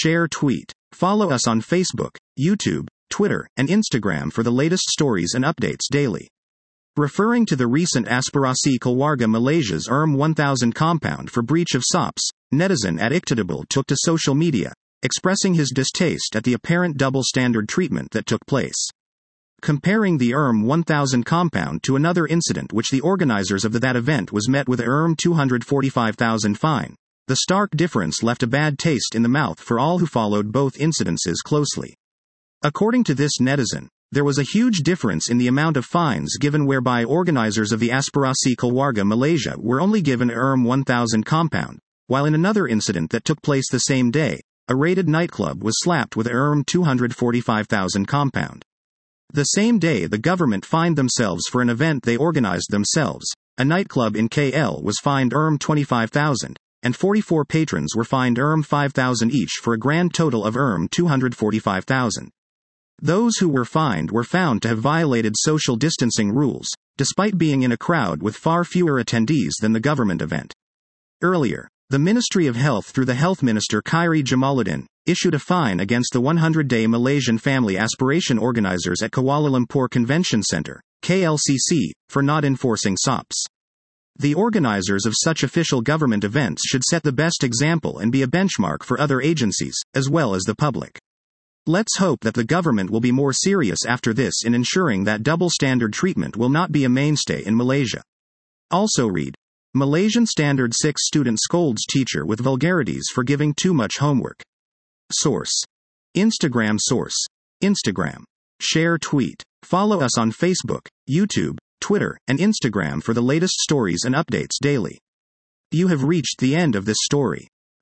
share, tweet. Follow us on Facebook, YouTube, Twitter, and Instagram for the latest stories and updates daily. Referring to the recent Aspirasi Keluarga Malaysia's 1000 compound for breach of SOPs, netizen at Iktidable took to social media, expressing his distaste at the apparent double-standard treatment that took place. Comparing the 1000 compound to another incident which the organizers of that event was met with a 245,000 fine, the stark difference left a bad taste in the mouth for all who followed both incidences closely. According to this netizen, there was a huge difference in the amount of fines given, whereby organizers of the Aspirasi Keluarga Malaysia were only given a 1000 compound, while in another incident that took place the same day, a raided nightclub was slapped with a 245,000 compound. The same day the government fined themselves for an event they organized themselves. A nightclub in KL was fined 25,000, and 44 patrons were fined 5,000 each for a grand total of 245,000. Those who were fined were found to have violated social distancing rules, despite being in a crowd with far fewer attendees than the government event. Earlier, the Ministry of Health through the Health Minister Khairi Jamaluddin issued a fine against the 100-day Malaysian Family Aspiration organizers at Kuala Lumpur Convention Centre, KLCC, for not enforcing SOPs. The organizers of such official government events should set the best example and be a benchmark for other agencies, as well as the public. Let's hope that the government will be more serious after this in ensuring that double-standard treatment will not be a mainstay in Malaysia. Also read, Malaysian Standard 6 student scolds teacher with vulgarities for giving too much homework. Source: Instagram. Source: Instagram. Share, tweet. Follow us on Facebook, YouTube, Twitter, and Instagram for the latest stories and updates daily. You have reached the end of this story.